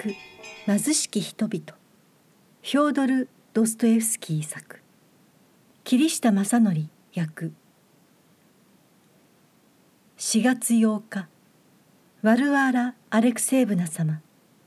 役貧しき人々、フョードル・ドストエフスキー作、桐下正則役。4月8日、ワルワーラ・アレクセーブナ様。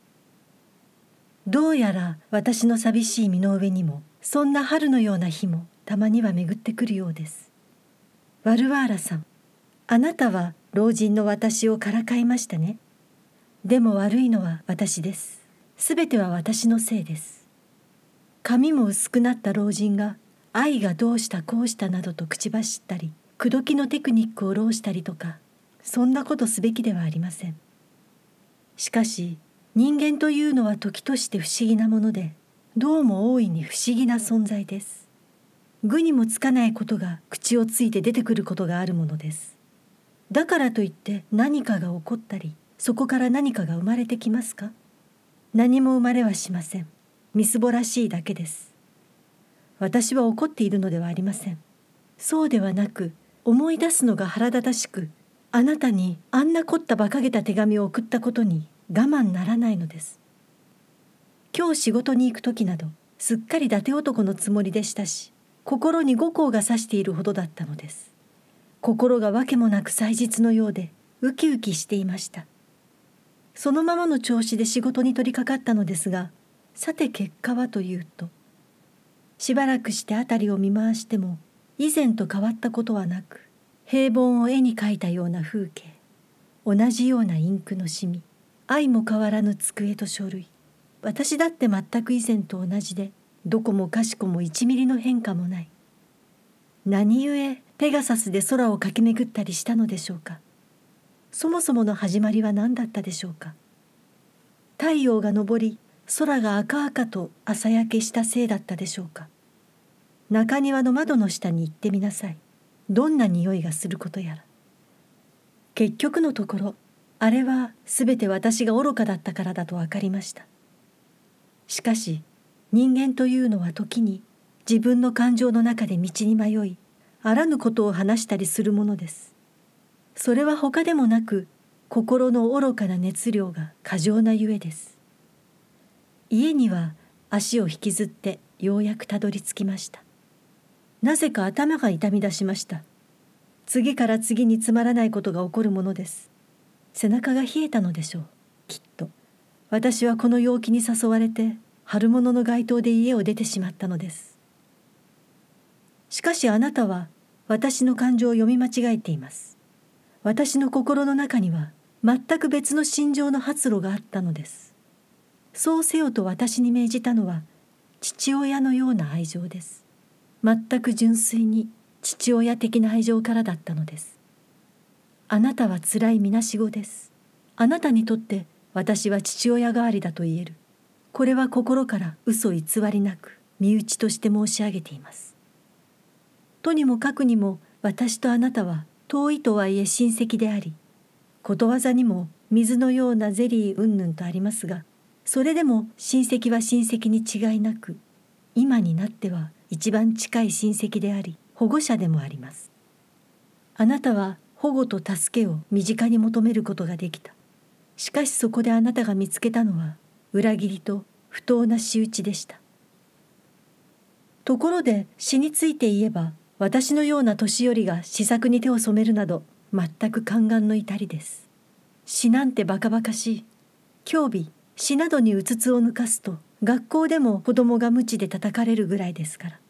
どうやら私の寂しい身の上にもそんな春のような日もたまには巡ってくるようです。ワルワーラさん、あなたは老人の私をからかいましたね。でも悪いのは私です。すべては私のせいです。髪も薄くなった老人が愛がどうしたこうしたなどと口走ったり、口説きのテクニックを浪したりとか、そんなことすべきではありません。しかし人間というのは時として不思議なもので、どうも大いに不思議な存在です。愚にもつかないことが口をついて出てくることがあるものです。だからといって何かが起こったり、そこから何かが生まれてきますか？何も生まれはしません。みすぼらしいだけです。私は怒っているのではありません。そうではなく、思い出すのが腹立たしく、あなたにあんな凝った馬鹿げた手紙を送ったことに我慢ならないのです。今日仕事に行く時など、すっかり伊達男のつもりでしたし、心に五光がさしているほどだったのです。心がわけもなく祭日のようで、ウキウキしていました。そのままの調子で仕事に取り掛かったのですが、さて結果はというと、しばらくしてあたりを見回しても、以前と変わったことはなく、平凡を絵に描いたような風景、同じようなインクのシミ、相も変わらぬ机と書類、私だって全く以前と同じで、どこもかしこも1ミリの変化もない。何故ペガサスで空を駆け巡ったりしたのでしょうか。そもそもの始まりは何だったでしょうか。太陽が昇り、空が赤々と朝焼けしたせいだったでしょうか。中庭の窓の下に行ってみなさい。どんな匂いがすることやら。結局のところ、あれはすべて私が愚かだったからだと分かりました。しかし、人間というのは時に自分の感情の中で道に迷い、あらぬことを話したりするものです。それは他でもなく、心の愚かな熱量が過剰なゆえです。家には足を引きずってようやくたどり着きました。なぜか頭が痛み出しました。次から次につまらないことが起こるものです。背中が冷えたのでしょう、きっと。私はこの陽気に誘われて、春物の街灯で家を出てしまったのです。しかしあなたは私の感情を読み間違えています。私の心の中には全く別の心情の発露があったのです。そうせよと私に命じたのは父親のような愛情です。全く純粋に父親的な愛情からだったのです。あなたはつらいみなしごです。あなたにとって私は父親代わりだと言える。これは心から嘘偽りなく身内として申し上げています。とにもかくにも私とあなたは遠いとはいえ親戚であり、ことわざにも水のようなゼリーうんぬんとありますが、それでも親戚は親戚に違いなく、今になっては一番近い親戚であり、保護者でもあります。あなたは保護と助けを身近に求めることができた。しかしそこであなたが見つけたのは裏切りと不当な仕打ちでした。ところで詩について言えば、私のような年寄りが詩作に手を染めるなど全く宦官の至りです。詩なんてバカバカしい。興味、詩などにうつつを抜かすと学校でも子供が鞭で叩かれるぐらいですから。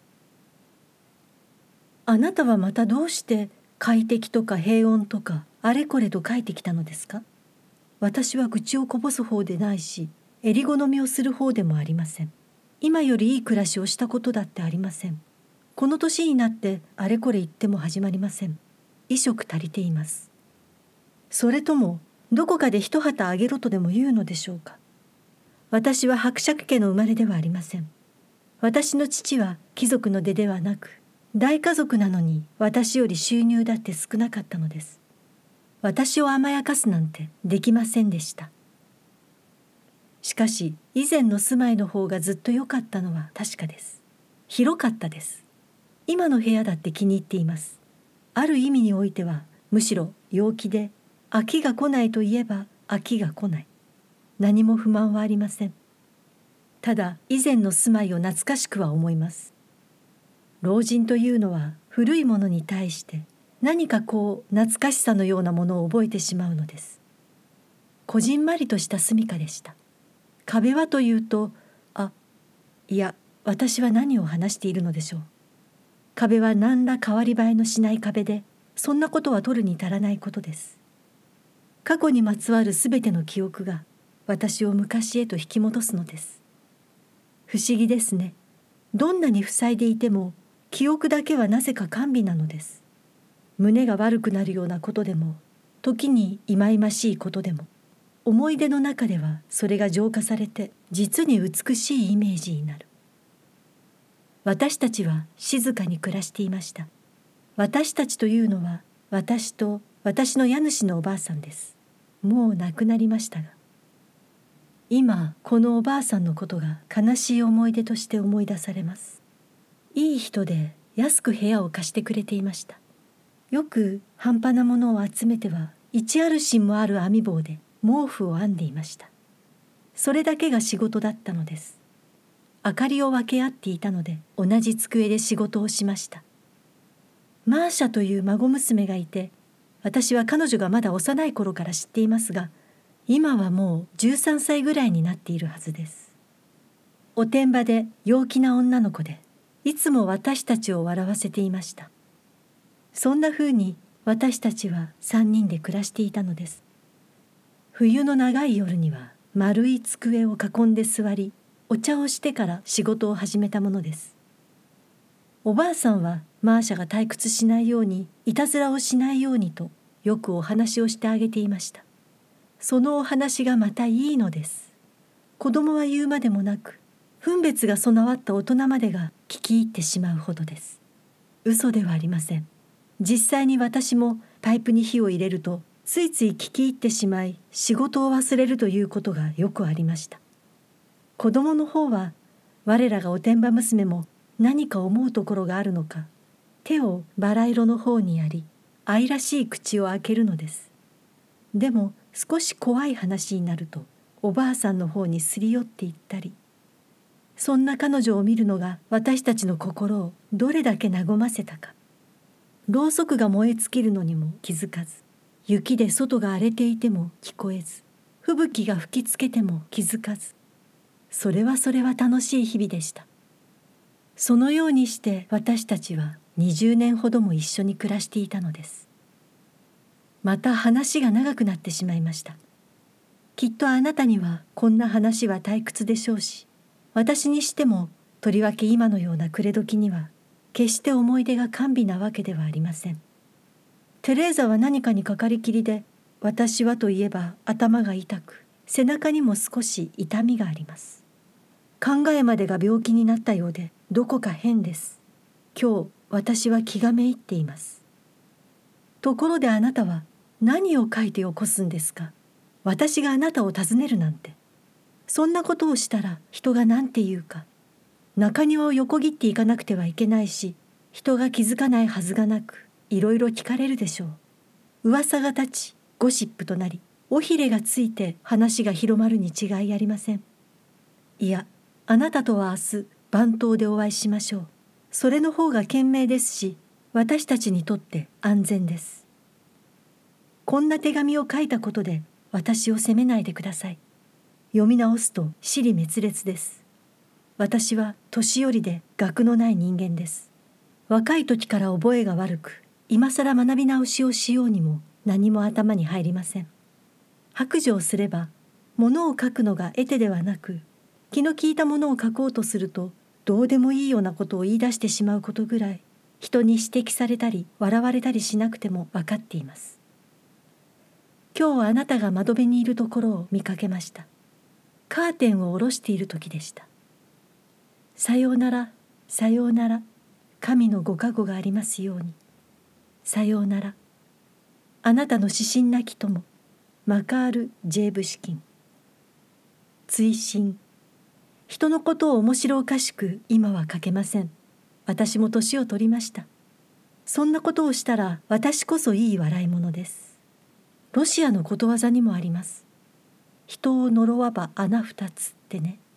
あなたはまたどうして快適とか平穏とかあれこれと書いてきたのですか？私は愚痴をこぼす方でないし、襟好みをする方でもありません。今よりいい暮らしをしたことだってありません。この年になってあれこれ言っても始まりません。衣食足りています。それともどこかで一旗あげろとでも言うのでしょうか。私は伯爵家の生まれではありません。私の父は貴族の出ではなく、大家族なのに私より収入だって少なかったのです。私を甘やかすなんてできませんでした。しかし以前の住まいの方がずっと良かったのは確かです。広かったです。今の部屋だって気に入っています。ある意味においてはむしろ陽気で、飽きが来ないといえば飽きが来ない。 何も不満はありません。ただ以前の住まいを懐かしくは思います。老人というのは古いものに対して何か懐かしさのようなものを覚えてしまうのです。こじんまりとした住みかでした。壁はというと、いや、私は何を話しているのでしょう。壁は何ら変わり映えのしない壁で、そんなことは取るに足らないことです。過去にまつわるすべての記憶が私を昔へと引き戻すのです。不思議ですね。どんなに塞いでいても記憶だけはなぜか甘美なのです。胸が悪くなるようなことでも、時に忌々しいことでも、思い出の中ではそれが浄化されて実に美しいイメージになる。私たちは静かに暮らしていました。私たちというのは私と私の家主のおばあさんです。もう亡くなりましたが、今このおばあさんのことが悲しい思い出として思い出されます。いい人で安く部屋を貸してくれていました。よく半端なものを集めては一アルシンもある編み棒で毛布を編んでいました。それだけが仕事だったのです。明かりを分け合っていたので同じ机で仕事をしました。マーシャという孫娘がいて、私は彼女がまだ幼い頃から知っていますが、今はもう13歳ぐらいになっているはずです。おてんばで陽気な女の子で、いつも私たちを笑わせていました。そんなふうに私たちは3人で暮らしていたのです。冬の長い夜には丸い机を囲んで座り、お茶をしてから仕事を始めたものです。おばあさんはマーシャが退屈しないように、いたずらをしないようにとよくお話をしてあげていました。そのお話がまたいいのです。子供は言うまでもなく、分別が備わった大人までが聞き入ってしまうほどです。嘘ではありません。実際に私もパイプに火を入れるとついつい聞き入ってしまい、仕事を忘れるということがよくありました。子供の方は我らがおてんば娘も何か思うところがあるのか、手をバラ色の方にやり、愛らしい口を開けるのです。でも少し怖い話になるとおばあさんの方にすり寄っていったり、そんな彼女を見るのが私たちの心をどれだけ和ませたか。ろうそくが燃え尽きるのにも気づかず、雪で外が荒れていても聞こえず、吹雪が吹きつけても気づかず、それは楽しい日々でした。そのようにして私たちは20年ほども一緒に暮らしていたのです。また話が長くなってしまいました。きっとあなたにはこんな話は退屈でしょうし、私にしてもとりわけ今のような暮れ時には決して思い出が甘美なわけではありません。テレーザは何かにかかりきりで、私はといえば頭が痛く、背中にも少し痛みがあります。考えまでが病気になったようでどこか変です。今日私は気がめいっています。ところであなたは何を書いてよこすんですか。私があなたを訪ねるなんて。そんなことをしたら人が何て言うか。中庭を横切っていかなくてはいけないし、人が気づかないはずがなく、いろいろ聞かれるでしょう。噂が立ち、ゴシップとなり、尾ひれがついて話が広まるに違いありません。いや、あなたとは明日番頭でお会いしましょう。それの方が賢明ですし、私たちにとって安全です。こんな手紙を書いたことで私を責めないでください。読み直すと支離滅裂です。私は年寄りで学のない人間です。若い時から覚えが悪く、今更学び直しをしようにも何も頭に入りません。白状すれば、物を書くのが得手ではなく、気の利いたものを書こうとすると、どうでもいいようなことを言い出してしまうことぐらい、人に指摘されたり笑われたりしなくても分かっています。今日はあなたが窓辺にいるところを見かけました。カーテンを下ろしている時でした。さようなら、さようなら、神のご加護がありますように。さようなら。あなたの指針なき友、マカール・ジェーブシキン。追伸。人のことを面白おかしく今は書けません。私も年を取りました。そんなことをしたら私こそいい笑い者です。ロシアのことわざにもあります。 人を呪わば穴二つってね。